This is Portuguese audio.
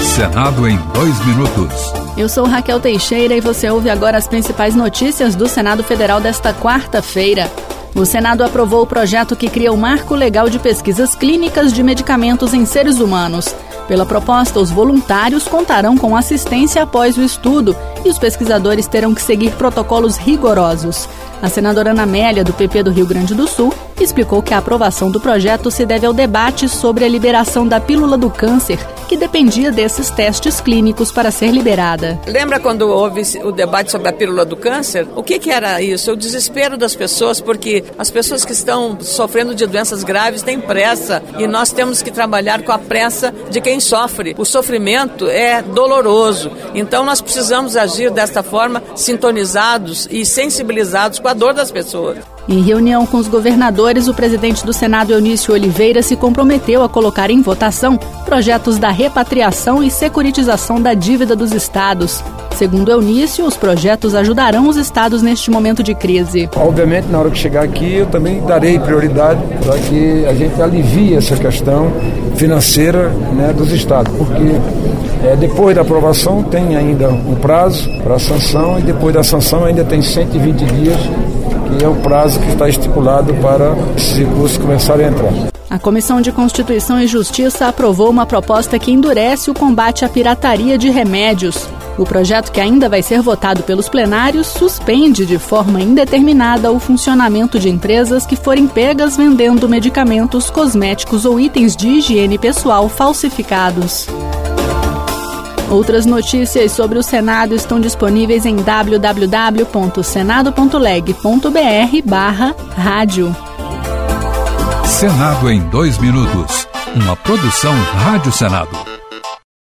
Senado em 2 minutos. Eu sou Raquel Teixeira e você ouve agora as principais notícias do Senado Federal desta quarta-feira. O Senado aprovou o projeto que cria o Marco Legal de Pesquisas Clínicas de Medicamentos em Seres Humanos. Pela proposta, os voluntários contarão com assistência após o estudo e os pesquisadores terão que seguir protocolos rigorosos. A senadora Ana Amélia, do PP do Rio Grande do Sul, explicou que a aprovação do projeto se deve ao debate sobre a liberação da pílula do câncer, que dependia desses testes clínicos para ser liberada. Lembra quando houve o debate sobre a pílula do câncer? O que era isso? O desespero das pessoas, porque as pessoas que estão sofrendo de doenças graves têm pressa e nós temos que trabalhar com a pressa de quem sofre. O sofrimento é doloroso, então nós precisamos agir desta forma, sintonizados e sensibilizados com a dor das pessoas. Em reunião com os governadores, o presidente do Senado, Eunício Oliveira, se comprometeu a colocar em votação projetos da repatriação e securitização da dívida dos estados. Segundo Eunício, os projetos ajudarão os estados neste momento de crise. Obviamente, na hora que chegar aqui, eu também darei prioridade para que a gente alivie essa questão financeira, dos estados, porque depois da aprovação tem ainda um prazo para a sanção e depois da sanção ainda tem 120 dias, que é o prazo que está estipulado para esses recursos começarem a entrar. A Comissão de Constituição e Justiça aprovou uma proposta que endurece o combate à pirataria de remédios. O projeto, que ainda vai ser votado pelos plenários, suspende de forma indeterminada o funcionamento de empresas que forem pegas vendendo medicamentos, cosméticos ou itens de higiene pessoal falsificados. Outras notícias sobre o Senado estão disponíveis em www.senado.leg.br/rádio. Senado em 2 minutos. Uma produção Rádio Senado.